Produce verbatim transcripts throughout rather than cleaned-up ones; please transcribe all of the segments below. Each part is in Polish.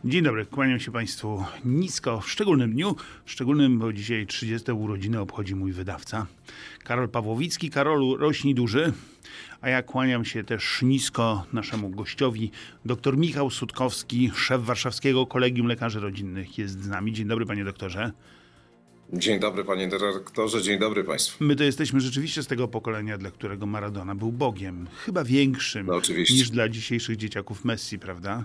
Dzień dobry, kłaniam się Państwu nisko w szczególnym dniu, szczególnym, bo dzisiaj trzydzieste urodziny obchodzi mój wydawca Karol Pawłowicki. Karolu, rośnij duży, a ja kłaniam się też nisko naszemu gościowi, dr Michał Sutkowski, szef Warszawskiego Kolegium Lekarzy Rodzinnych jest z nami. Dzień dobry, panie doktorze. Dzień dobry, panie dyrektorze, dzień dobry państwu. My to jesteśmy rzeczywiście z tego pokolenia, dla którego Maradona był Bogiem, chyba większym No, niż dla dzisiejszych dzieciaków Messi, prawda?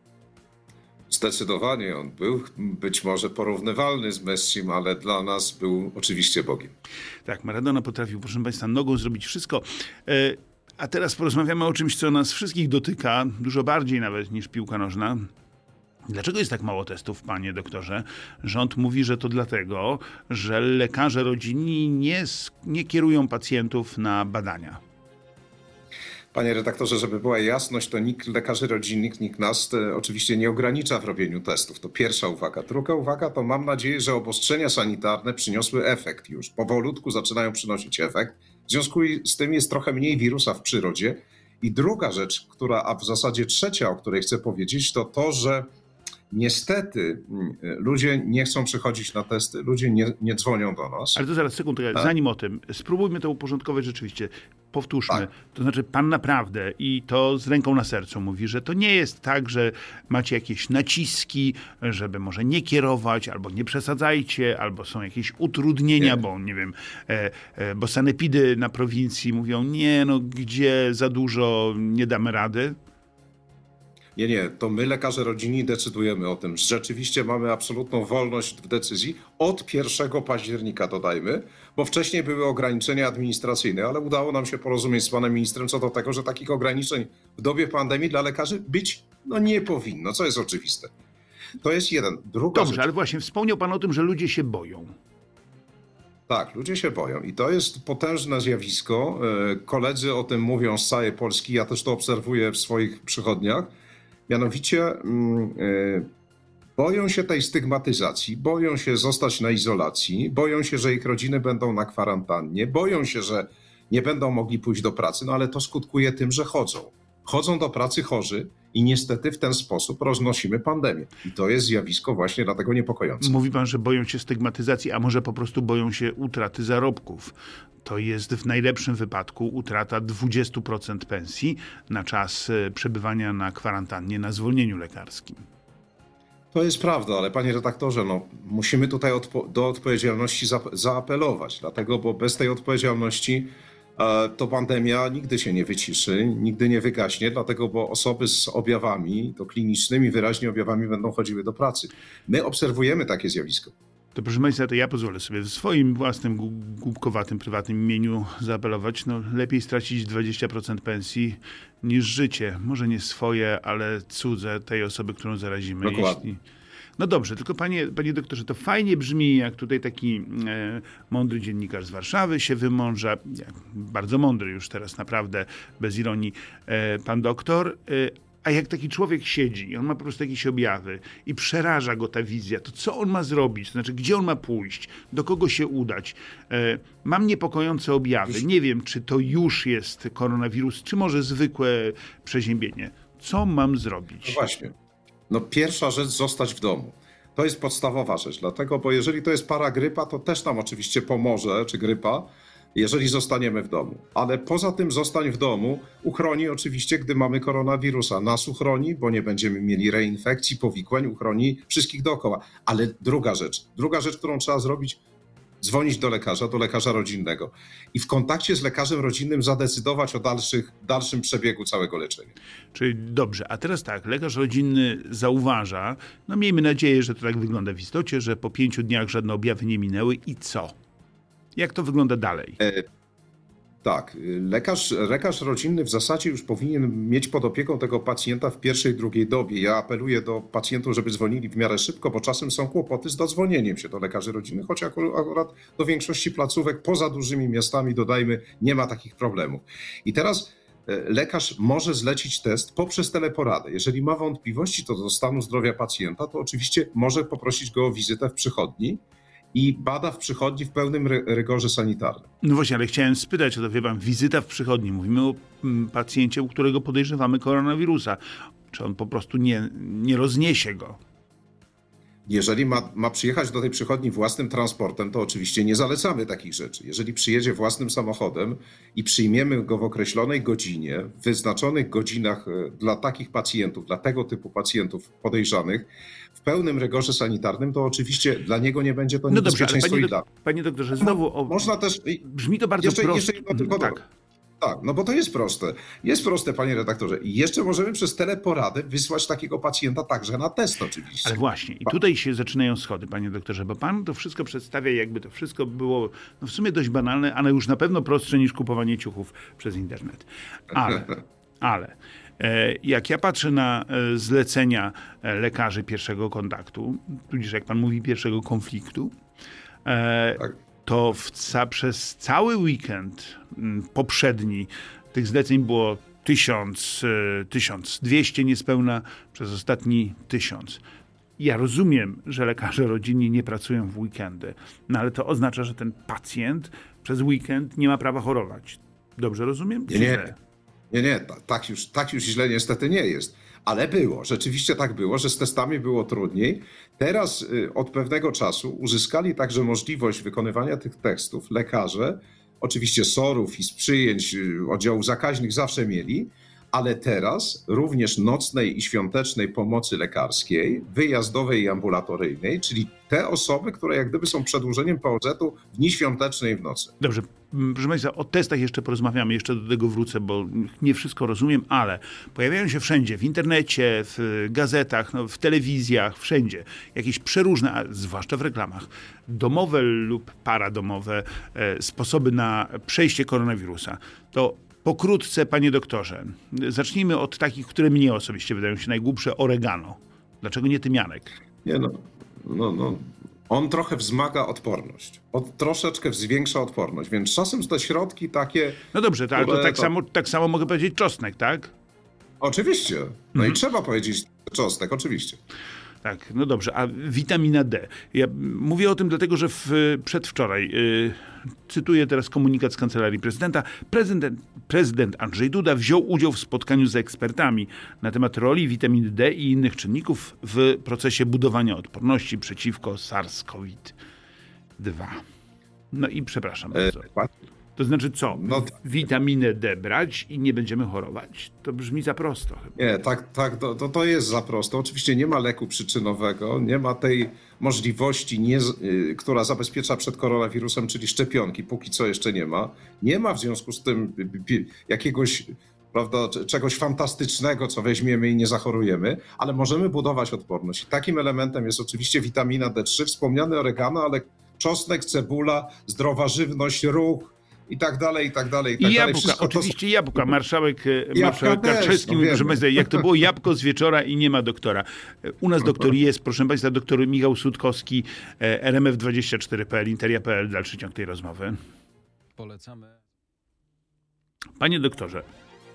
Zdecydowanie on był być może porównywalny z Messim, ale dla nas był oczywiście Bogiem. Tak, Maradona potrafił, proszę państwa, nogą zrobić wszystko. E, a teraz porozmawiamy o czymś, co nas wszystkich dotyka, dużo bardziej nawet niż piłka nożna. Dlaczego jest tak mało testów, panie doktorze? Rząd mówi, że to dlatego, że lekarze rodzinni nie, nie kierują pacjentów na badania. Panie redaktorze, żeby była jasność, to nikt lekarzy rodzinnych, nikt nas te, oczywiście nie ogranicza w robieniu testów. To pierwsza uwaga. Druga uwaga to mam nadzieję, że obostrzenia sanitarne przyniosły efekt już. Powolutku zaczynają przynosić efekt. W związku z tym jest trochę mniej wirusa w przyrodzie. I druga rzecz, która, a w zasadzie trzecia, o której chcę powiedzieć, to to, że niestety ludzie nie chcą przychodzić na testy, ludzie nie, nie dzwonią do nas. Ale to zaraz, sekundkę, zanim o tym, spróbujmy to uporządkować rzeczywiście. Powtórzmy, tak. To znaczy pan naprawdę i to z ręką na sercu mówi, że to nie jest tak, że macie jakieś naciski, żeby może nie kierować, albo nie przesadzajcie, albo są jakieś utrudnienia, nie. bo nie wiem, e, e, bo sanepidy na prowincji mówią, nie no, gdzie za dużo nie damy rady. Nie, nie, to my lekarze rodzinni decydujemy o tym. Rzeczywiście mamy absolutną wolność w decyzji od pierwszego października dodajmy, bo wcześniej były ograniczenia administracyjne, ale udało nam się porozumieć z panem ministrem co do tego, że takich ograniczeń w dobie pandemii dla lekarzy być no nie powinno, co jest oczywiste. To jest jeden. Druga Dobrze, rzecz. ale właśnie wspomniał pan o tym, że ludzie się boją. Tak, ludzie się boją i to jest potężne zjawisko. Koledzy o tym mówią z całej Polski, ja też to obserwuję w swoich przychodniach. Mianowicie yy, boją się tej stygmatyzacji, boją się zostać na izolacji, boją się, że ich rodziny będą na kwarantannie, boją się, że nie będą mogli pójść do pracy, no ale to skutkuje tym, że chodzą. Chodzą do pracy chorzy i niestety w ten sposób roznosimy pandemię. I to jest zjawisko właśnie dlatego niepokojące. Mówi pan, że boją się stygmatyzacji, a może po prostu boją się utraty zarobków. To jest w najlepszym wypadku utrata dwadzieścia procent pensji na czas przebywania na kwarantannie, na zwolnieniu lekarskim. To jest prawda, ale panie redaktorze, no, musimy tutaj odpo- do odpowiedzialności za- zaapelować, dlatego, bo bez tej odpowiedzialności e, to pandemia nigdy się nie wyciszy, nigdy nie wygaśnie, dlatego, bo osoby z objawami, to klinicznymi wyraźnie objawami będą chodziły do pracy. My obserwujemy takie zjawisko. To proszę państwa, to ja pozwolę sobie w swoim własnym głupkowatym, prywatnym imieniu zaapelować. No, lepiej stracić dwadzieścia procent pensji niż życie. Może nie swoje, ale cudze tej osoby, którą zarazimy. Dokładnie. Jeśli... No dobrze, tylko panie, panie doktorze, to fajnie brzmi, jak tutaj taki e, mądry dziennikarz z Warszawy się wymądrza. Jak, bardzo mądry już teraz, naprawdę, bez ironii, e, pan doktor. E, A jak taki człowiek siedzi i on ma po prostu jakieś objawy i przeraża go ta wizja, to co on ma zrobić? To znaczy, gdzie on ma pójść? Do kogo się udać? E, mam niepokojące objawy. Nie wiem, czy to już jest koronawirus, czy może zwykłe przeziębienie. Co mam zrobić? No właśnie. No pierwsza rzecz, zostać w domu. To jest podstawowa rzecz, dlatego, bo jeżeli to jest paragrypa, to też nam oczywiście pomoże, czy grypa, jeżeli zostaniemy w domu. Ale poza tym zostań w domu uchroni oczywiście, gdy mamy koronawirusa. Nas uchroni, bo nie będziemy mieli reinfekcji, powikłań, uchroni wszystkich dookoła. Ale druga rzecz, druga rzecz, którą trzeba zrobić, dzwonić do lekarza, do lekarza rodzinnego i w kontakcie z lekarzem rodzinnym zadecydować o dalszych, dalszym przebiegu całego leczenia. Czyli dobrze, a teraz tak, lekarz rodzinny zauważa, no miejmy nadzieję, że to tak wygląda w istocie, że po pięciu dniach żadne objawy nie minęły i co? Jak to wygląda dalej? E, tak, lekarz, lekarz rodzinny w zasadzie już powinien mieć pod opieką tego pacjenta w pierwszej, drugiej dobie. Ja apeluję do pacjentów, żeby dzwonili w miarę szybko, bo czasem są kłopoty z dodzwonieniem się do lekarzy rodzinnych, choć akurat do większości placówek poza dużymi miastami, dodajmy, nie ma takich problemów. I teraz lekarz może zlecić test poprzez teleporadę. Jeżeli ma wątpliwości co do stanu zdrowia pacjenta, to oczywiście może poprosić go o wizytę w przychodni i bada w przychodni w pełnym ry- rygorze sanitarnym. No właśnie, ale chciałem spytać, o to wie pan, wizyta w przychodni. Mówimy o mm, pacjencie, u którego podejrzewamy koronawirusa. Czy on po prostu nie, nie rozniesie go? Jeżeli ma, ma przyjechać do tej przychodni własnym transportem, to oczywiście nie zalecamy takich rzeczy. Jeżeli przyjedzie własnym samochodem i przyjmiemy go w określonej godzinie, w wyznaczonych godzinach dla takich pacjentów, dla tego typu pacjentów podejrzanych, w pełnym rygorze sanitarnym, to oczywiście dla niego nie będzie to No dobrze, ale niebezpieczeństwo panie, i dla... do, panie doktorze, znowu o, Można też... brzmi to bardzo jeszcze, prosto. jeszcze jedno tylko tak. dodam. Tak, no bo to jest proste. Jest proste, panie redaktorze. I jeszcze możemy przez teleporadę wysłać takiego pacjenta także na test oczywiście. Ale właśnie, i tutaj się zaczynają schody, panie doktorze, bo pan to wszystko przedstawia, jakby to wszystko było no w sumie dość banalne, ale już na pewno prostsze niż kupowanie ciuchów przez internet. Ale, ale e, jak ja patrzę na e, zlecenia e, lekarzy pierwszego kontaktu, tudzież jak pan mówi pierwszego konfliktu, e, Tak. to w ca- przez cały weekend m, poprzedni tych zleceń było tysiąc, y, tysiąc dwieście niespełna, przez ostatni tysiąc. Ja rozumiem, że lekarze rodzinni nie pracują w weekendy, no ale to oznacza, że ten pacjent przez weekend nie ma prawa chorować. Dobrze rozumiem? Nie, nie, nie, nie. Ta- tak, już, tak już źle niestety nie jest. Ale było, rzeczywiście tak było, że z testami było trudniej. Teraz y, od pewnego czasu uzyskali także możliwość wykonywania tych testów lekarze, oczywiście S O R-ów i z przyjęć y, oddziałów zakaźnych zawsze mieli, ale teraz również nocnej i świątecznej pomocy lekarskiej, wyjazdowej i ambulatoryjnej, czyli te osoby, które jak gdyby są przedłużeniem P O Z-u w dni świąteczne i w nocy. Dobrze, m, proszę Państwa, o testach jeszcze porozmawiamy, jeszcze do tego wrócę, bo nie wszystko rozumiem, ale pojawiają się wszędzie, w internecie, w gazetach, no, w telewizjach, wszędzie, jakieś przeróżne, a zwłaszcza w reklamach, domowe lub paradomowe e, sposoby na przejście koronawirusa. To pokrótce, panie doktorze, zacznijmy od takich, które mnie osobiście wydają się najgłupsze, oregano. Dlaczego nie tymianek? Nie no, no, no. On trochę wzmaga odporność. Od, troszeczkę zwiększa odporność, więc czasem te środki takie... No dobrze, to, ale to które tak, to- Samo, tak samo mogę powiedzieć czosnek, tak? Oczywiście. No i trzeba powiedzieć czosnek, oczywiście. Tak, no dobrze. A witamina D. Ja mówię o tym dlatego, że w, przedwczoraj, yy, cytuję teraz komunikat z Kancelarii Prezydenta, prezydent, prezydent Andrzej Duda wziął udział w spotkaniu z ekspertami na temat roli witaminy D i innych czynników w procesie budowania odporności przeciwko SARS-CoV dwa. No i przepraszam bardzo. E, To znaczy co? No tak. Witaminę D brać i nie będziemy chorować? To brzmi za prosto chyba. Nie, tak, tak, to, to, to jest za prosto. Oczywiście nie ma leku przyczynowego, nie ma tej możliwości, nie, y, która zabezpiecza przed koronawirusem, czyli szczepionki, póki co jeszcze nie ma. Nie ma w związku z tym y, y, jakiegoś, prawda, c- czegoś fantastycznego, co weźmiemy i nie zachorujemy, ale możemy budować odporność. I takim elementem jest oczywiście witamina D trzy, wspomniany oregano, ale czosnek, cebula, zdrowa żywność, ruch, i tak dalej, i tak dalej, i tak I dalej. jabłka, Wszystko to- oczywiście jabłka. Marszałek, e, Jabłka marszałek też, Karczewski no mówi, proszę wiemy. Państwa, jak to było jabłko z wieczora i nie ma doktora. E, U nas doktor jest, proszę Państwa, doktor Michał Sutkowski, e, R M F dwadzieścia cztery kropka p l, interia kropka p l, dalszy ciąg tej rozmowy. Polecamy. Panie doktorze,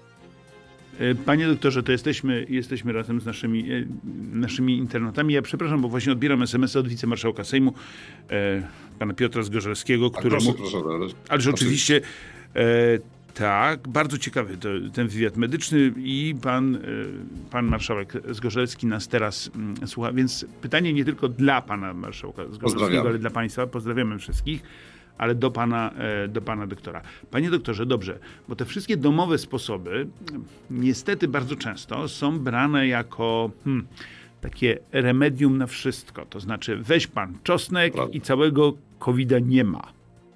e, panie doktorze, to jesteśmy, jesteśmy razem z naszymi, e, naszymi internautami. Ja przepraszam, bo właśnie odbieram es em esy od wicemarszałka Sejmu, e, pana Piotra Zgorzelskiego, Tak, któremu... proszę, proszę, ale- Ależ oczywiście, e, tak, bardzo ciekawy to, ten wywiad medyczny i pan, e, pan marszałek Zgorzelski nas teraz mm, słucha, więc pytanie nie tylko dla pana marszałka Zgorzelskiego, Pozdrawiamy. ale dla państwa, pozdrawiamy wszystkich, ale do pana, e, do pana doktora. Panie doktorze, dobrze, bo te wszystkie domowe sposoby mm, niestety bardzo często są brane jako hmm, takie remedium na wszystko, to znaczy weź pan czosnek Prawda. i całego kowida nie ma.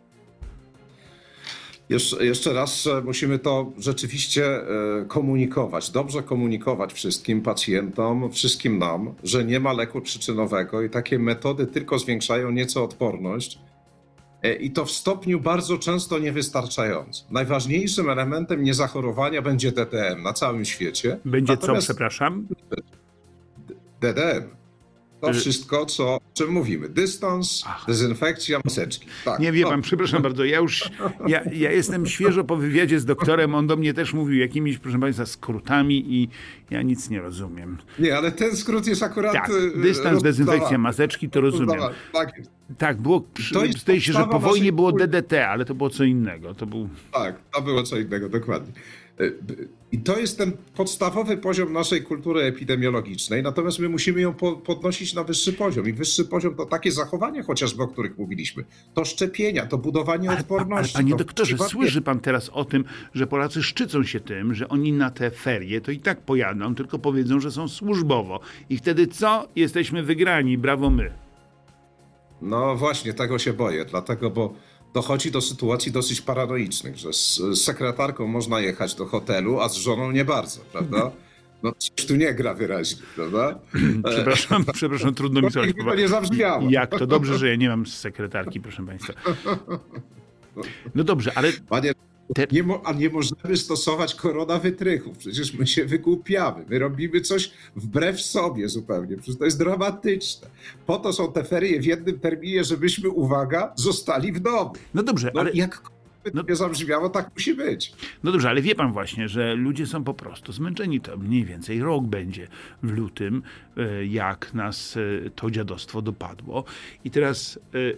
Jeszcze, jeszcze raz e, musimy to rzeczywiście e, komunikować, dobrze komunikować wszystkim pacjentom, wszystkim nam, że nie ma leku przyczynowego i takie metody tylko zwiększają nieco odporność e, i to w stopniu bardzo często niewystarczającym. Najważniejszym elementem niezachorowania będzie D D M na całym świecie. Będzie co, Natomiast przepraszam? D D M. To Y- wszystko, co, o czym mówimy. Dystans, Ach. dezynfekcja, maseczki. Tak, Nie wie no. pan, przepraszam bardzo, ja już, ja, ja jestem świeżo po wywiadzie z doktorem, on do mnie też mówił jakimiś, proszę państwa, skrótami i ja nic nie rozumiem. Nie, ale ten skrót jest akurat... Tak, y, dystans, dezynfekcja, rozdawany. maseczki, to rozumiem. Rozdawany. Tak jest. Tak, było, przy, To jest zdaje się, że podstawa po wojnie naszej było kultury. D D T, ale to było co innego, to był... Tak, to było co innego, dokładnie. I to jest ten podstawowy poziom naszej kultury epidemiologicznej, natomiast my musimy ją po, podnosić na wyższy poziom. I wyższy poziom to takie zachowania chociażby, o których mówiliśmy. To szczepienia, to budowanie ale, odporności. Ale, panie to doktorze, przypadnie... słyszy pan teraz o tym, że Polacy szczycą się tym, że oni na te ferie to i tak pojadą, tylko powiedzą, że są służbowo. I wtedy co? Jesteśmy wygrani, brawo my. No właśnie, tego się boję, dlatego, bo dochodzi do sytuacji dosyć paranoicznych, że z, z sekretarką można jechać do hotelu, a z żoną nie bardzo, prawda? No coś tu nie gra wyraźnie, prawda? Przepraszam, przepraszam, trudno mi słuchać. To nie zabrzmiało. Jak to? Dobrze, że ja nie mam sekretarki, proszę państwa. No dobrze, ale... Panie, te... nie mo- a nie możemy stosować korona wytrychów. Przecież my się wygłupiamy. My robimy coś wbrew sobie zupełnie. Przecież to jest dramatyczne. Po to są te ferie w jednym terminie, żebyśmy, uwaga, zostali w domu. No dobrze, no, ale... Jak no, nie zabrzmiało, tak musi być. No dobrze, ale wie pan właśnie, że ludzie są po prostu zmęczeni. To mniej więcej rok będzie w lutym, jak nas to dziadostwo dopadło. I teraz...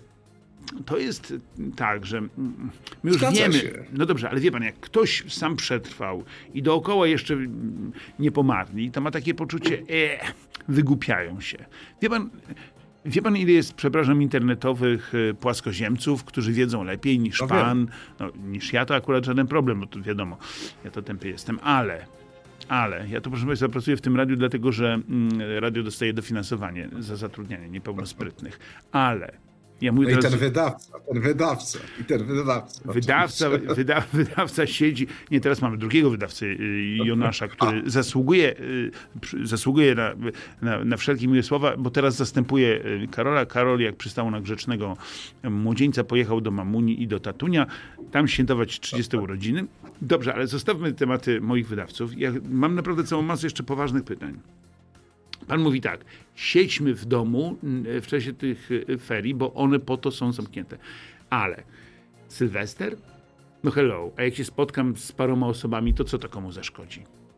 To jest tak, że my już Zgadza wiemy, się. No dobrze, ale wie pan, jak ktoś sam przetrwał i dookoła jeszcze nie pomarli, to ma takie poczucie, e, wygłupiają się. Wie pan, wie pan, ile jest, przepraszam, internetowych płaskoziemców, którzy wiedzą lepiej niż no pan, no, niż ja, to akurat żaden problem, bo to wiadomo, ja to tępy jestem, ale... Ale ja tu, proszę państwa, pracuję w tym radiu, dlatego że mm, radio dostaje dofinansowanie za zatrudnianie niepełnosprytnych. Ale ja mówię no teraz... i ten wydawca, ten wydawca, i ten wydawca. Wydawca, wyda, wydawca siedzi... Nie, teraz mamy drugiego wydawcę, Jonasza, który A. zasługuje, zasługuje na, na, na wszelkie miłe słowa, bo teraz zastępuje Karola. Karol, jak przystało na grzecznego młodzieńca, pojechał do mamuni i do tatunia, tam świętować trzydzieste urodziny. Dobrze, ale zostawmy tematy moich wydawców. Ja mam naprawdę całą masę jeszcze poważnych pytań. Pan mówi tak, siedźmy w domu w czasie tych ferii, bo one po to są zamknięte. Ale Sylwester? No hello, a jak się spotkam z paroma osobami, to co to komu zaszkodzi?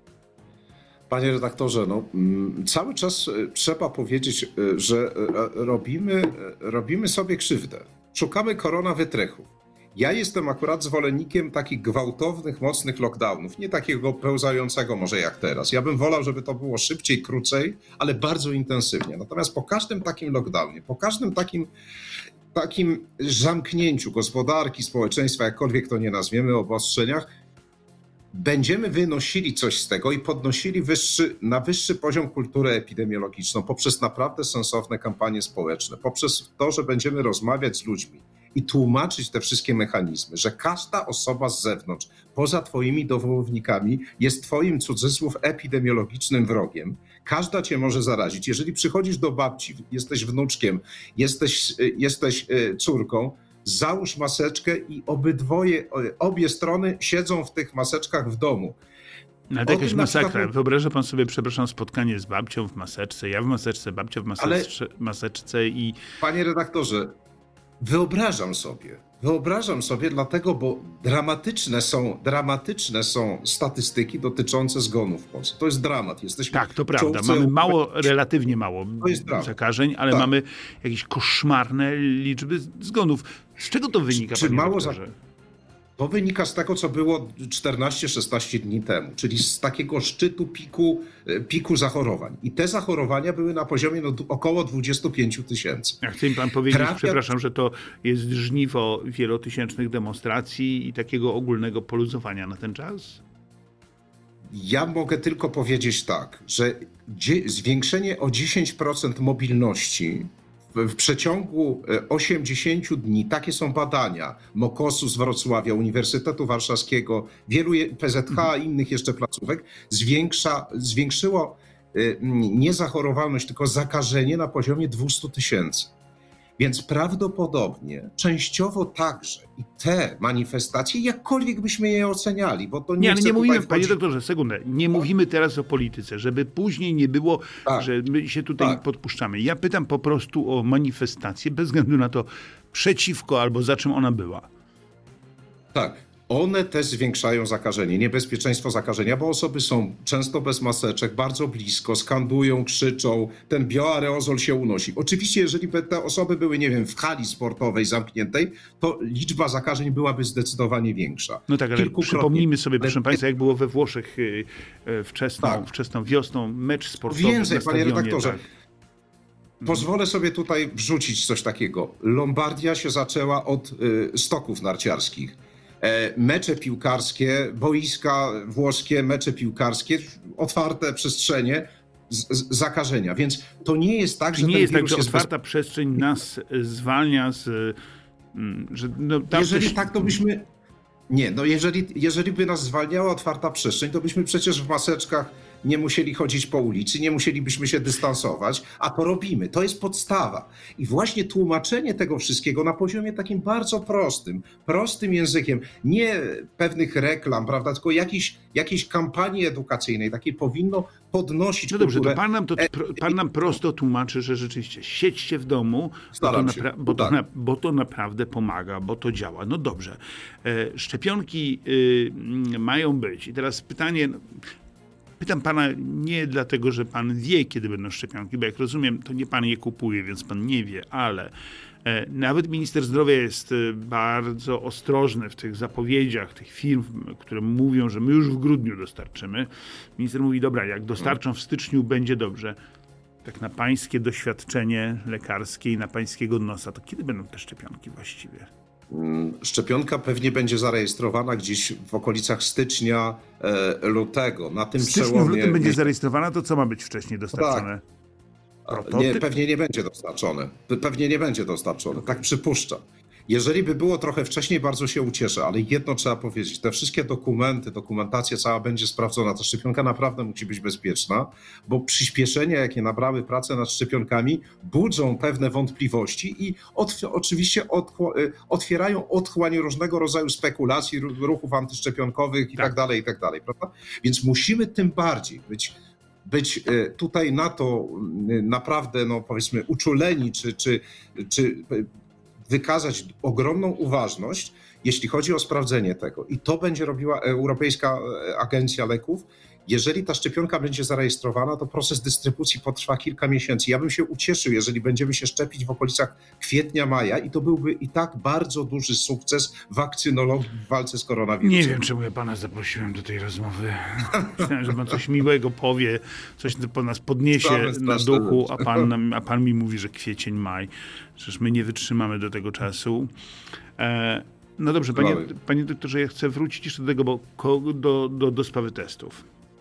Panie redaktorze, no, cały czas trzeba powiedzieć, że robimy, robimy sobie krzywdę. Szukamy korona wytrychów. Ja jestem akurat zwolennikiem takich gwałtownych, mocnych lockdownów, nie takiego pełzającego może jak teraz. Ja bym wolał, żeby to było szybciej, krócej, ale bardzo intensywnie. Natomiast po każdym takim lockdownie, po każdym takim, takim zamknięciu gospodarki, społeczeństwa, jakkolwiek to nie nazwiemy, obostrzeniach, będziemy wynosili coś z tego i podnosili wyższy, na wyższy poziom kulturę epidemiologiczną poprzez naprawdę sensowne kampanie społeczne, poprzez to, że będziemy rozmawiać z ludźmi i tłumaczyć te wszystkie mechanizmy, że każda osoba z zewnątrz, poza twoimi domownikami, jest twoim, cudzysłów, epidemiologicznym wrogiem. Każda cię może zarazić. Jeżeli przychodzisz do babci, jesteś wnuczkiem, jesteś, jesteś córką, załóż maseczkę i obydwoje, obie strony siedzą w tych maseczkach w domu. Ale to jakaś masakra. Przykład... Wyobraża pan sobie, przepraszam, spotkanie z babcią w maseczce, ja w maseczce, babcia w maseczce, Ale... maseczce i... Panie redaktorze, wyobrażam sobie, wyobrażam sobie dlatego, bo dramatyczne są, dramatyczne są statystyki dotyczące zgonów w Polsce. To jest dramat. Jesteśmy tak, to prawda. Mamy mało, relatywnie mało zakażeń, ale tak. mamy jakieś koszmarne liczby zgonów. Z czego to wynika, czy, czy panie mało doktorze? To wynika z tego, co było czternaście szesnaście dni temu, czyli z takiego szczytu piku, piku zachorowań. I te zachorowania były na poziomie no, około dwadzieścia pięć tysięcy. Ja chcę mi pan powiedzieć, Trafia... przepraszam, że to jest żniwo wielotysięcznych demonstracji i takiego ogólnego poluzowania na ten czas? Ja mogę tylko powiedzieć tak, że zwiększenie o dziesięć procent mobilności w przeciągu osiemdziesięciu dni, takie są badania Mokosu z Wrocławia, Uniwersytetu Warszawskiego, wielu P Z H i innych jeszcze placówek, zwiększa, zwiększyło nie zachorowalność, tylko zakażenie na poziomie dwieście tysięcy. Więc prawdopodobnie, częściowo także i te manifestacje, jakkolwiek byśmy je oceniali, bo to nie Nie, ale nie mówimy, wchodzić... panie doktorze, sekundę, nie mówimy teraz o polityce, żeby później nie było, tak, że my się tutaj tak. podpuszczamy. Ja pytam po prostu o manifestację, bez względu na to przeciwko albo za czym ona była. Tak. one też zwiększają zakażenie, niebezpieczeństwo zakażenia, bo osoby są często bez maseczek, bardzo blisko, skandują, krzyczą, ten bioaerozol się unosi. Oczywiście, jeżeli by te osoby były, nie wiem, w hali sportowej zamkniętej, to liczba zakażeń byłaby zdecydowanie większa. No tak, ale przypomnijmy sobie, proszę Państwa, jak było we Włoszech wczesną, tak. wczesną wiosną, mecz sportowy Więcej, na stadionie, panie redaktorze. Tak. Pozwolę sobie tutaj wrzucić coś takiego. Lombardia się zaczęła od y, stoków narciarskich. E, mecze piłkarskie, boiska włoskie, mecze piłkarskie, otwarte przestrzenie z, z, zakażenia. Więc to nie jest tak, Czy że nie ten jest tak, wirus że jest otwarta bez... przestrzeń nas zwalnia z... Że no, tam Jeżeli też... tak, to byśmy... Nie, no jeżeli, jeżeli by nas zwalniała otwarta przestrzeń, to byśmy przecież w maseczkach nie musieli chodzić po ulicy, nie musielibyśmy się dystansować, a to robimy. To jest podstawa. I właśnie tłumaczenie tego wszystkiego na poziomie takim bardzo prostym, prostym językiem, nie pewnych reklam, prawda, tylko jakiejś, jakiejś kampanii edukacyjnej, takiej powinno podnosić No dobrze, kulturę. to pan nam, to, pan nam prosto tłumaczy, że rzeczywiście siedźcie w domu, bo to, napra- bo, to tak. na- bo to naprawdę pomaga, bo to działa. No dobrze. E, szczepionki y, mają być. I teraz pytanie... Pytam pana nie dlatego, że pan wie, kiedy będą szczepionki, bo jak rozumiem, to nie pan je kupuje, więc pan nie wie, ale e, nawet minister zdrowia jest e, bardzo ostrożny w tych zapowiedziach tych firm, które mówią, że my już w grudniu dostarczymy. Minister mówi, dobra, jak dostarczą w styczniu, będzie dobrze. Tak na pańskie doświadczenie lekarskie i na pańskiego nosa, to kiedy będą te szczepionki właściwie? Szczepionka pewnie będzie zarejestrowana gdzieś w okolicach stycznia, e, lutego. Na tym w styczniu, przełomie... w lutym będzie zarejestrowana, to co ma być wcześniej dostarczone? Tak. Nie, pewnie nie będzie dostarczone. Pewnie nie będzie dostarczone, tak przypuszczam. Jeżeli by było trochę wcześniej, bardzo się ucieszę, ale jedno trzeba powiedzieć, te wszystkie dokumenty, dokumentacja cała będzie sprawdzona. Ta szczepionka naprawdę musi być bezpieczna, bo przyspieszenia, jakie nabrały prace nad szczepionkami, budzą pewne wątpliwości i otw- oczywiście otw- otwierają otchłań różnego rodzaju spekulacji, ruchów antyszczepionkowych i tak, tak dalej, i tak dalej, prawda? Więc musimy tym bardziej być być tutaj na to naprawdę, no powiedzmy, uczuleni, czy, czy, czy wykazać ogromną uważność, jeśli chodzi o sprawdzenie tego. I to będzie robiła Europejska Agencja Leków. Jeżeli ta szczepionka będzie zarejestrowana, to proces dystrybucji potrwa kilka miesięcy. Ja bym się ucieszył, jeżeli będziemy się szczepić w okolicach kwietnia, maja i to byłby i tak bardzo duży sukces wakcynologii w walce z koronawirusem. Nie wiem, czemu ja pana zaprosiłem do tej rozmowy. Myślałem, że pan coś miłego powie, coś po nas podniesie straszne, na straszne duchu, a pan, a pan mi mówi, że kwiecień, maj. Przecież my nie wytrzymamy do tego czasu. E, no dobrze, panie, panie doktorze, ja chcę wrócić jeszcze do tego, bo do, do, do sprawy testów.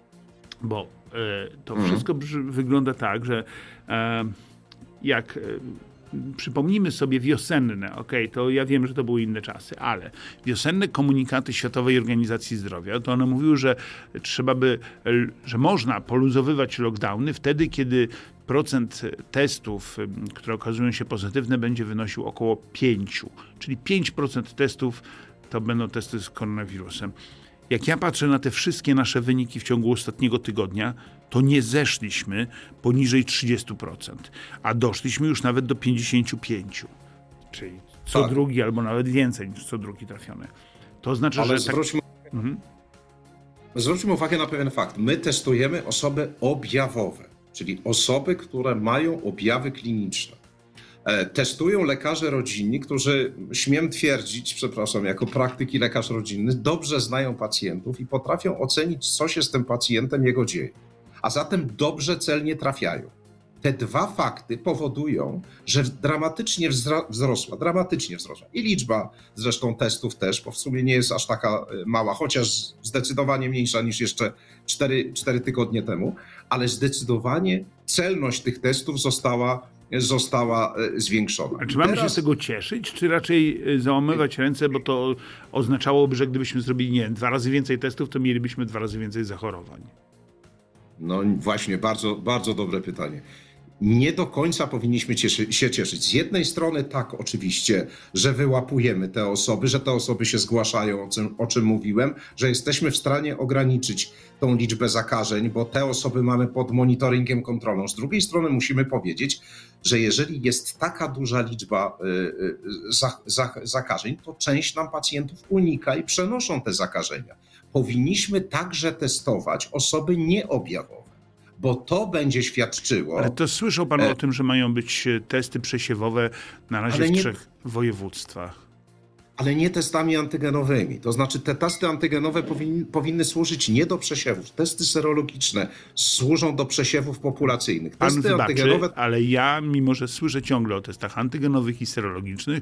Bo e, to mhm. wszystko brzy, wygląda tak, że e, jak e, przypomnimy sobie wiosenne, okej, to ja wiem, że to były inne czasy, ale wiosenne komunikaty Światowej Organizacji Zdrowia, to one mówiły, że trzeba by, że można poluzowywać lockdowny wtedy, kiedy procent testów, które okazują się pozytywne, będzie wynosił około pięć, czyli pięć procent testów to będą testy z koronawirusem. Jak ja patrzę na te wszystkie nasze wyniki w ciągu ostatniego tygodnia, to nie zeszliśmy poniżej trzydzieści procent, a doszliśmy już nawet do pięćdziesiąt pięć, czyli co tak. drugi albo nawet więcej niż co drugi trafiony. To znaczy, Ale że... Zwróćmy, tak... mhm. zwróćmy uwagę na pewien fakt. My testujemy osoby objawowe, czyli osoby, które mają objawy kliniczne. Testują lekarze rodzinni, którzy, śmiem twierdzić, przepraszam, jako praktyki lekarz rodzinny, dobrze znają pacjentów i potrafią ocenić, co się z tym pacjentem jego dzieje. A zatem dobrze celnie trafiają. Te dwa fakty powodują, że dramatycznie wzrosła, dramatycznie wzrosła. I liczba zresztą testów też, bo w sumie nie jest aż taka mała, chociaż zdecydowanie mniejsza niż jeszcze cztery tygodnie temu, ale zdecydowanie celność tych testów została została zwiększona. A czy mamy Teraz... się z tego cieszyć, czy raczej załamywać ręce, bo to oznaczałoby, że gdybyśmy zrobili, nie dwa razy więcej testów, to mielibyśmy dwa razy więcej zachorowań? No właśnie, bardzo, bardzo dobre pytanie. nie do końca powinniśmy cieszy, się cieszyć. Z jednej strony tak oczywiście, że wyłapujemy te osoby, że te osoby się zgłaszają, o czym, o czym mówiłem, że jesteśmy w stanie ograniczyć tą liczbę zakażeń, bo te osoby mamy pod monitoringiem, kontrolą. Z drugiej strony musimy powiedzieć, że jeżeli jest taka duża liczba y, y, za, za, zakażeń, to część nam pacjentów unika i przenoszą te zakażenia. Powinniśmy także testować osoby nieobjawowe, bo to będzie świadczyło... Ale to słyszał pan e... o tym, że mają być testy przesiewowe na razie w nie... trzech województwach. Ale nie testami antygenowymi. To znaczy te testy antygenowe powinny, powinny służyć nie do przesiewów. Testy serologiczne służą do przesiewów populacyjnych. Testy pan wybaczy, antygenowe... ale ja, mimo że słyszę ciągle o testach antygenowych i serologicznych,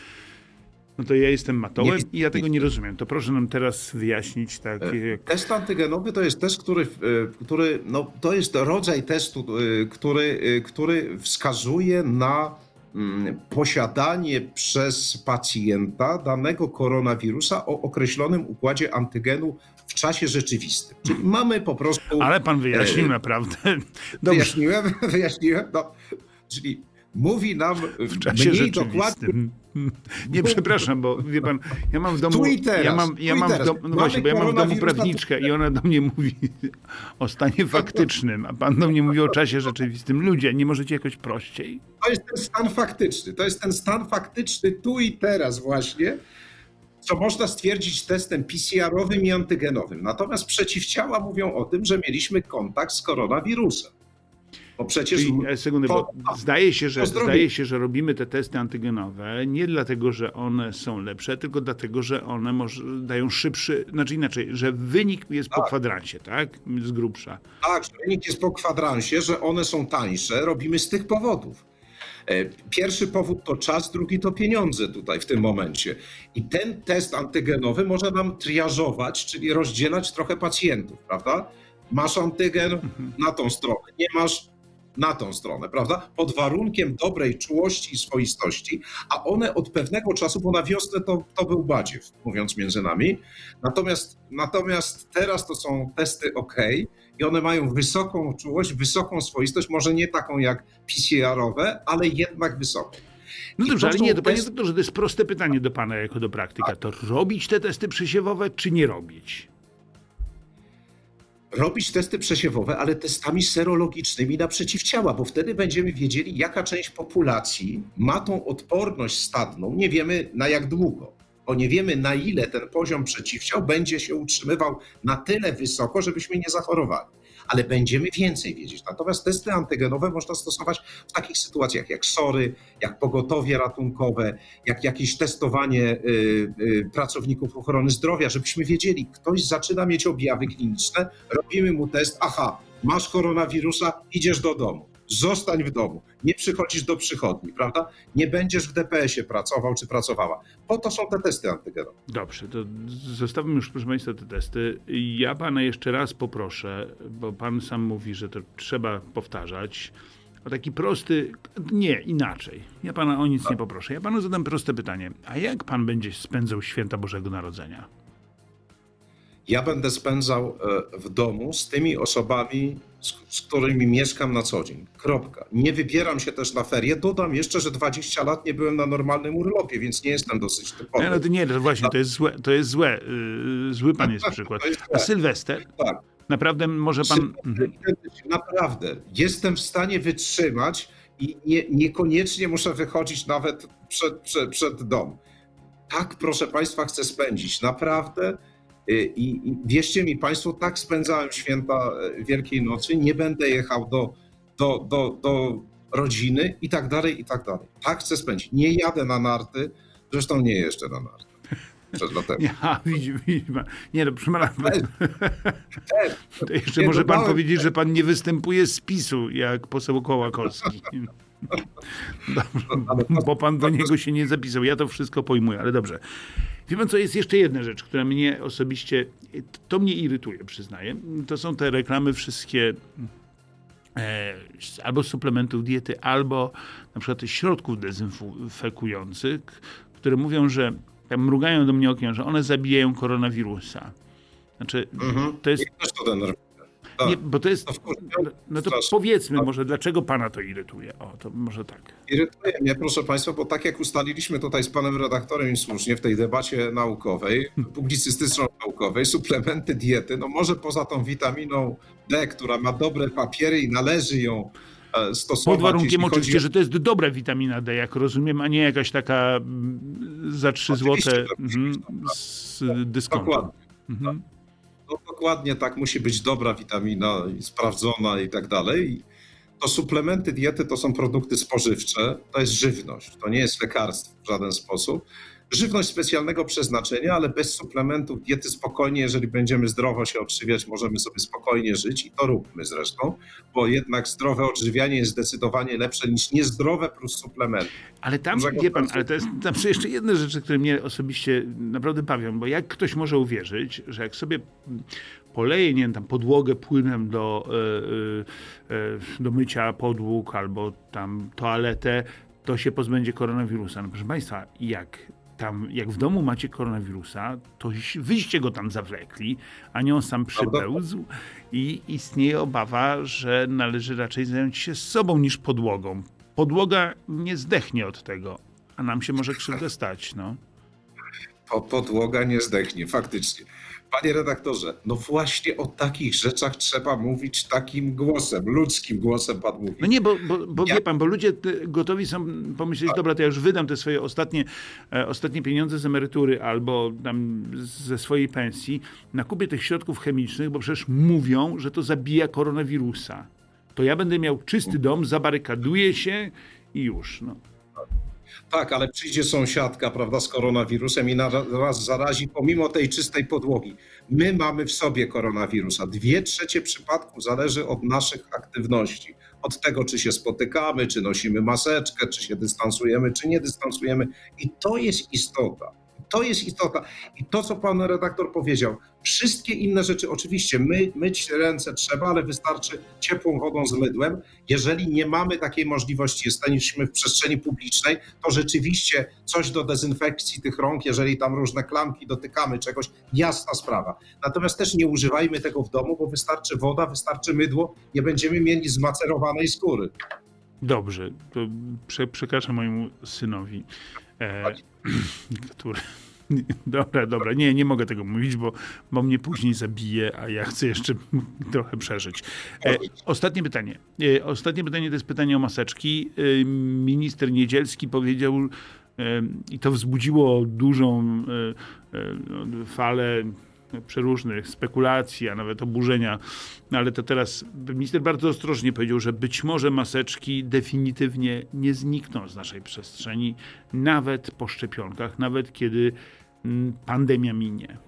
no to ja jestem matołem nie, i ja tego nie rozumiem. To proszę nam teraz wyjaśnić. Tak, jak... Test antygenowy to jest test, który, który no, to jest rodzaj testu, który, który wskazuje na posiadanie przez pacjenta danego koronawirusa o określonym układzie antygenu w czasie rzeczywistym. Czyli mamy po prostu... Ale pan wyjaśnił e... naprawdę. Dobrze. Wyjaśniłem, wyjaśniłem. No, czyli mówi nam w czasie mniej dokładnie... Nie, przepraszam, bo wie pan, ja mam w domu, teraz, ja mam, ja mam w domu, no właśnie, bo ja mam w domu prawniczkę i ona do mnie mówi o stanie faktycznym, a pan do mnie mówi o czasie rzeczywistym. Ludzie, nie możecie jakoś prościej? To jest ten stan faktyczny, to jest ten stan faktyczny tu i teraz właśnie, co można stwierdzić testem P C R-owym i antygenowym. Natomiast przeciwciała mówią o tym, że mieliśmy kontakt z koronawirusem. Bo przecież Czyli, sekundę, bo zdaje się, że, zdaje się, że robimy te testy antygenowe nie dlatego, że one są lepsze, tylko dlatego, że one może, dają szybszy, znaczy inaczej, że wynik jest tak po kwadransie, tak? Z grubsza. Tak, że wynik jest po kwadransie, że one są tańsze, robimy z tych powodów. Pierwszy powód to czas, drugi to pieniądze tutaj w tym momencie. I ten test antygenowy może nam triażować, czyli rozdzielać trochę pacjentów, prawda? Masz antygen na tą stronę, nie masz na tą stronę, prawda? Pod warunkiem dobrej czułości i swoistości, a one od pewnego czasu, bo na wiosnę to, to był badziew, mówiąc między nami. Natomiast, natomiast teraz to są testy OK i one mają wysoką czułość, wysoką swoistość, może nie taką jak P C R-owe, ale jednak wysoką. No dobrze, ale nie, to panie doktorze, to jest proste pytanie do pana jako do praktyka. To robić te testy przesiewowe, czy nie robić? Robić testy przesiewowe, ale testami serologicznymi na przeciwciała, bo wtedy będziemy wiedzieli, jaka część populacji ma tą odporność stadną. Nie wiemy na jak długo, bo nie wiemy na ile ten poziom przeciwciał będzie się utrzymywał na tyle wysoko, żebyśmy nie zachorowali. Ale będziemy więcej wiedzieć. Natomiast testy antygenowe można stosować w takich sytuacjach jak SOR-y, jak pogotowie ratunkowe, jak jakieś testowanie y, y, pracowników ochrony zdrowia, żebyśmy wiedzieli, ktoś zaczyna mieć objawy kliniczne, robimy mu test, aha, masz koronawirusa, idziesz do domu. Zostań w domu, nie przychodzisz do przychodni, prawda? Nie będziesz w D P S-ie pracował czy pracowała. Po to są te testy antygenowe. Dobrze, to zostawmy już, proszę państwa, te testy. Ja pana jeszcze raz poproszę, bo pan sam mówi, że to trzeba powtarzać, o taki prosty, nie, inaczej. Ja pana o nic tak. nie poproszę. Ja panu zadam proste pytanie. A jak pan będzie spędzał święta Bożego Narodzenia? Ja będę spędzał w domu z tymi osobami, z, z którymi mieszkam na co dzień. Kropka. Nie wybieram się też na ferie. Dodam jeszcze, że dwadzieścia lat nie byłem na normalnym urlopie, więc nie jestem dosyć typowy. Nie, no to nie, to właśnie, to jest złe. To jest złe. Yy, zły pan jest przykład. Jest A Sylwester? Tak. Naprawdę może pan... Naprawdę. Jestem w stanie wytrzymać i nie, niekoniecznie muszę wychodzić nawet przed, przed, przed dom. Tak, proszę państwa, chcę spędzić. Naprawdę... I, I wierzcie mi państwo, tak spędzałem święta Wielkiej Nocy, nie będę jechał do, do, do, do rodziny i tak dalej, i tak dalej. Tak chcę spędzić. Nie jadę na narty, zresztą nie jeżdżę na narty. Przed latem. Ja, widzi, widzi pan. Nie no, proszę pana. To jeszcze może pan powiedzieć, że pan nie występuje z PiS-u, jak poseł Kołakowski. Dobrze, bo pan do niego się nie zapisał. Ja to wszystko pojmuję, ale dobrze. Wie pan co, jest jeszcze jedna rzecz, która mnie osobiście, to mnie irytuje, przyznaję. To są te reklamy wszystkie e, albo suplementów diety, albo na przykład środków dezynfekujących, które mówią, że tam mrugają do mnie okiem, że one zabijają koronawirusa. Znaczy, mhm. to jest... Tak. Nie, bo to jest, To wkurwiające no, no to strasznie. powiedzmy Tak. może, dlaczego pana to irytuje? O, to może tak. Irytuje mnie, proszę Państwa, bo tak jak ustaliliśmy tutaj z panem redaktorem i słusznie w tej debacie naukowej, publicystyczno-naukowej, suplementy diety, no może poza tą witaminą D, która ma dobre papiery i należy ją e, stosować. Pod warunkiem jeśli chodzi oczywiście, o- że to jest dobra witamina D, jak rozumiem, a nie jakaś taka mm, za trzy Oczywiście, złote że musi mhm, być dobra. z dyskontu. Dokładnie. Mhm. No, dokładnie tak, musi być dobra witamina, i sprawdzona i tak dalej. I to suplementy diety to są produkty spożywcze, to jest żywność, to nie jest lekarstwo w żaden sposób. Żywność specjalnego przeznaczenia, ale bez suplementów diety spokojnie, jeżeli będziemy zdrowo się odżywiać, możemy sobie spokojnie żyć i to róbmy zresztą, bo jednak zdrowe odżywianie jest zdecydowanie lepsze niż niezdrowe plus suplementy. Ale tam, Dużego wie pan, sensu. ale to jest tam są jeszcze jedne rzeczy, które mnie osobiście naprawdę bawią, bo jak ktoś może uwierzyć, że jak sobie poleje, nie wiem, tam podłogę płynem do, e, e, e, do mycia podłóg albo tam toaletę, to się pozbędzie koronawirusa. No proszę państwa, jak tam, jak w domu macie koronawirusa, to wyście go tam zawlekli, a nie on sam przypełzł i istnieje obawa, że należy raczej zająć się sobą niż podłogą. Podłoga nie zdechnie od tego, a nam się może krzywda stać, no. Po, podłoga nie zdechnie, faktycznie. Panie redaktorze, no właśnie o takich rzeczach trzeba mówić takim głosem, ludzkim głosem pan mówi. No nie, bo, bo, bo Ja- wie pan, bo ludzie te- gotowi są pomyśleć, dobra, to ja już wydam te swoje ostatnie, e, ostatnie pieniądze z emerytury albo tam ze swojej pensji na kupie tych środków chemicznych, bo przecież mówią, że to zabija koronawirusa. To ja będę miał czysty dom, zabarykaduję się i już, no. Tak, ale przyjdzie sąsiadka, prawda, z koronawirusem i nas zarazi pomimo tej czystej podłogi. My mamy w sobie koronawirusa. Dwie trzecie przypadków zależy od naszych aktywności. Od tego, czy się spotykamy, czy nosimy maseczkę, czy się dystansujemy, czy nie dystansujemy. I to jest istota. To jest istota. I to, co pan redaktor powiedział, wszystkie inne rzeczy, oczywiście my, myć ręce trzeba, ale wystarczy ciepłą wodą z mydłem. Jeżeli nie mamy takiej możliwości, jesteśmy w przestrzeni publicznej, to rzeczywiście coś do dezynfekcji tych rąk, jeżeli tam różne klamki dotykamy czegoś, jasna sprawa. Natomiast też nie używajmy tego w domu, bo wystarczy woda, wystarczy mydło, nie będziemy mieli zmacerowanej skóry. Dobrze, to prze, przekażę mojemu synowi, e, który... Dobra, dobra, nie, nie mogę tego mówić, bo, bo mnie później zabije, a ja chcę jeszcze trochę przeżyć. E, ostatnie pytanie. E, ostatnie pytanie to jest pytanie o maseczki. E, minister Niedzielski powiedział, e, i to wzbudziło dużą e, e, falę przeróżnych spekulacji, a nawet oburzenia, no ale to teraz minister bardzo ostrożnie powiedział, że być może maseczki definitywnie nie znikną z naszej przestrzeni, nawet po szczepionkach, nawet kiedy mm, pandemia minie.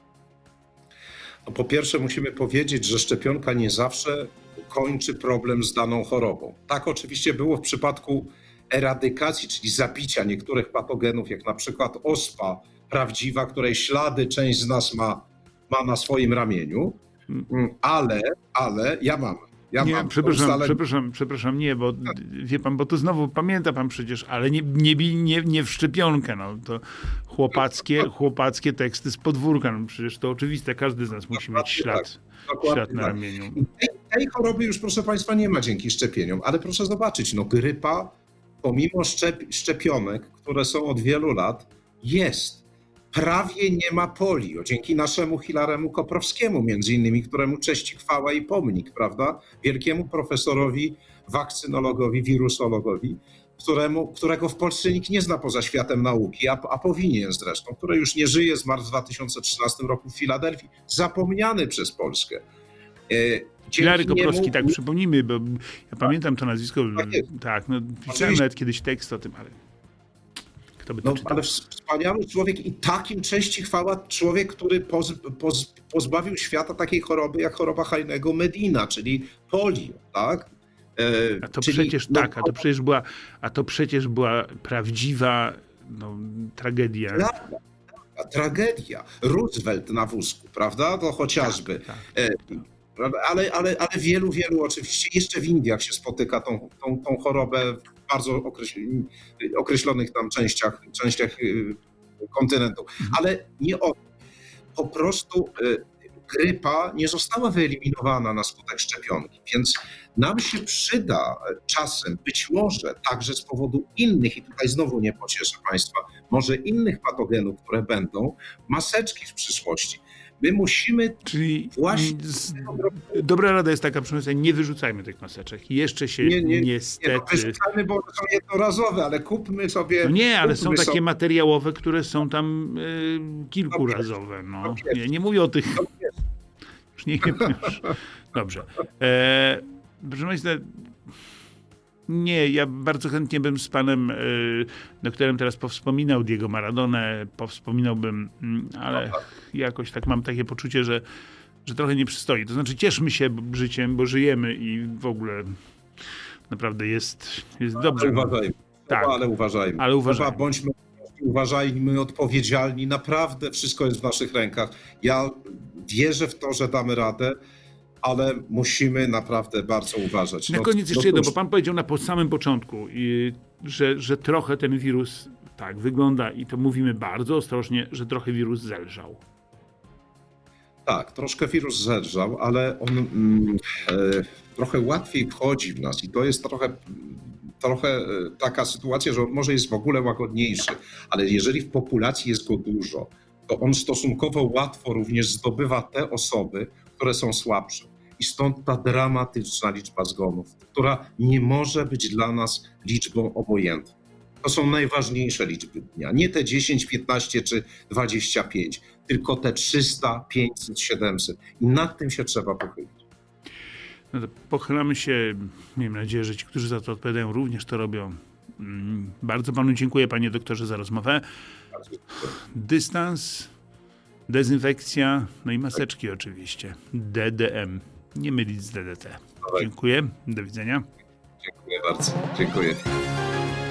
No po pierwsze musimy powiedzieć, że szczepionka nie zawsze kończy problem z daną chorobą. Tak oczywiście było w przypadku eradykacji, czyli zabicia niektórych patogenów, jak na przykład ospa prawdziwa, której ślady część z nas ma, ma na swoim ramieniu, ale, ale ja mam. Ja Nie, mam przepraszam, ustalenie- przepraszam, przepraszam, nie, bo wie pan, bo to znowu pamięta pan przecież, ale nie, nie, bij- nie, nie w szczepionkę, no to chłopackie, chłopackie teksty z podwórka, no przecież to oczywiste, każdy z nas musi mieć ślad, Dokładnie ślad na tak. ramieniu. Tej, tej choroby już, proszę Państwa, nie ma dzięki szczepieniom, ale proszę zobaczyć, no grypa, pomimo szczep, szczepionek, które są od wielu lat, jest. Prawie nie ma polio, dzięki naszemu Hilaremu Koprowskiemu, między innymi, któremu cześć i chwała i pomnik, prawda? Wielkiemu profesorowi, wakcynologowi, wirusologowi, któremu, którego w Polsce nikt nie zna poza światem nauki, a, a powinien zresztą, który już nie żyje, zmarł w dwa tysiące trzynastym roku w Filadelfii, zapomniany przez Polskę. E, dzięki Hilary Koprowski, niemu- tak, przypomnijmy, bo ja pamiętam to nazwisko, Tak jest. tak, no pisałem Oczywiście. nawet kiedyś tekst o tym, ale kto by to No, czytał? ale wspaniały człowiek i takim cześć i chwała człowiek, który poz, poz, pozbawił świata takiej choroby jak choroba Heinego Medina, czyli polio, tak? E, A to czyli, przecież no, tak, a to przecież była, a to przecież była prawdziwa no, tragedia. Prawda, tragedia. Roosevelt na wózku, prawda? To chociażby. Tak, E, ale, ale, ale wielu, wielu oczywiście jeszcze w Indiach się spotyka tą, tą, tą chorobę w bardzo określ- określonych tam częściach, częściach y, kontynentu. Ale nie o. Po prostu y, grypa nie została wyeliminowana na skutek szczepionki, więc nam się przyda czasem, być może także z powodu innych, i tutaj znowu nie pocieszę Państwa, może innych patogenów, które będą, maseczki w przyszłości. My musimy Czyli właśnie... z, dobra rada jest taka, proszę Państwa, nie wyrzucajmy tych maseczek. Jeszcze się Nie, nie, niestety... nie no, wyrzucamy, bo one są jednorazowe, ale kupmy sobie... No nie, ale są takie sobie... materiałowe, które są tam y, kilkurazowe. No. Ja nie mówię o tych... Już nie wiem już. Dobrze. E, proszę Państwa, nie, ja bardzo chętnie bym z panem y, doktorem teraz powspominał Diego Maradonę, powspominałbym, y, ale jakoś tak mam takie poczucie, że, że trochę nie przystoi. To znaczy cieszmy się życiem, bo żyjemy i w ogóle naprawdę jest, jest dobrze. Ale uważajmy. Tak. Ale uważajmy. Ale uważajmy. Bądźmy, uważajmy odpowiedzialni. Naprawdę wszystko jest w naszych rękach. Ja wierzę w to, że damy radę, ale musimy naprawdę bardzo uważać. Na no, koniec jeszcze no, jedno, bo pan powiedział na po samym początku, i, że, że trochę ten wirus tak wygląda i to mówimy bardzo ostrożnie, że trochę wirus zelżał. Tak, troszkę wirus zelżał, ale on mm, e, trochę łatwiej wchodzi w nas i to jest trochę, trochę taka sytuacja, że on może jest w ogóle łagodniejszy, ale jeżeli w populacji jest go dużo, to on stosunkowo łatwo również zdobywa te osoby, które są słabsze. I stąd ta dramatyczna liczba zgonów, która nie może być dla nas liczbą obojętną. To są najważniejsze liczby dnia. Nie te dziesięć, piętnaście czy dwadzieścia pięć, tylko te trzysta, pięćset, siedemset. I nad tym się trzeba pochylić. No to pochylamy się, miejmy nadzieję, że ci, którzy za to odpowiadają, również to robią. Bardzo panu dziękuję, panie doktorze, za rozmowę. Dystans, dezynfekcja, no i maseczki oczywiście. D D M. Nie mylić z D D T. Dziękuję. Do widzenia. Dziękuję bardzo. Dziękuję.